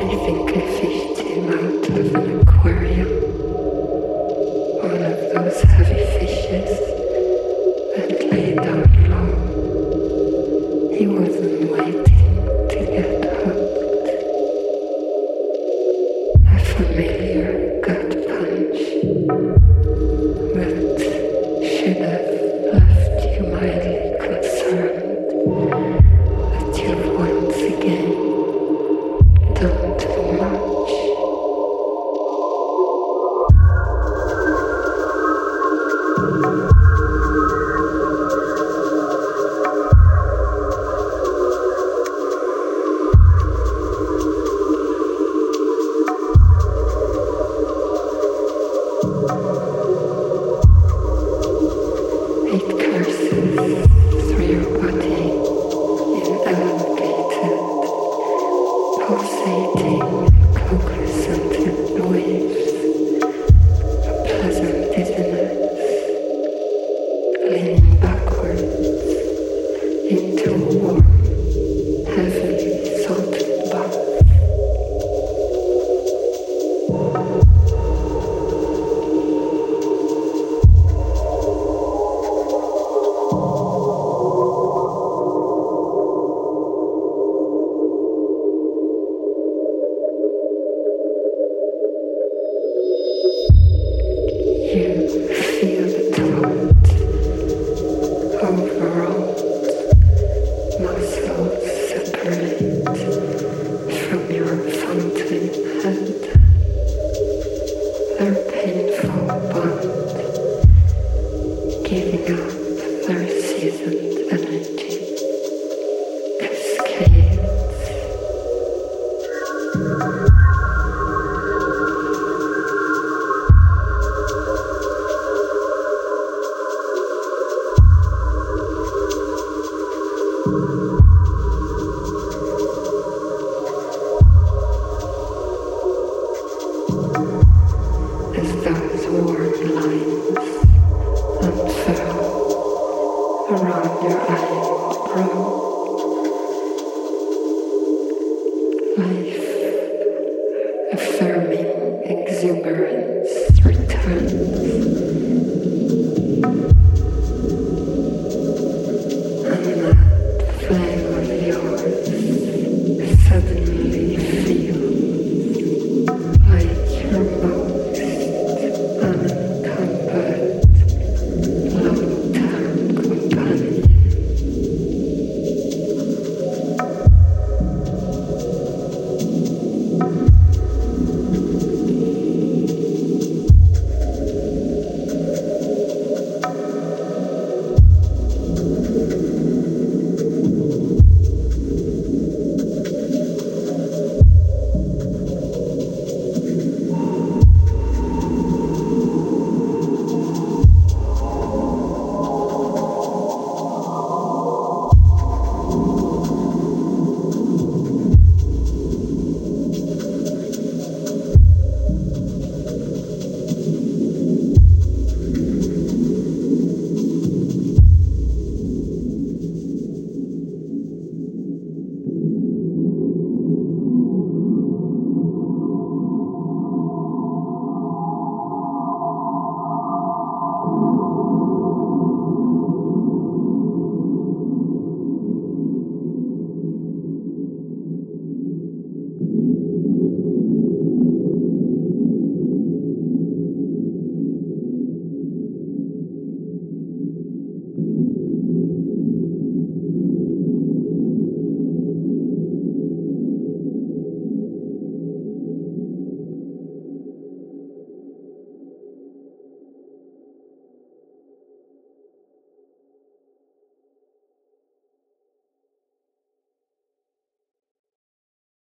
I think a fish came out of an aquarium. One of those heavy fishes that lay down low. He wasn't waiting to get hooked. A familiar gut punch that should have left you mildly concerned that you've once again done too much. It curses through your body in elongated, pulsating, cocoa-scented waves, a pleasant dizziness, leaning backwards into a warm, heavily salted bath. You feel the throat overwrought, muscles separate from your fountain head, their painful bond, giving up their seasoned energy, cascades. As those warm lines unfurl around your eye and brow, life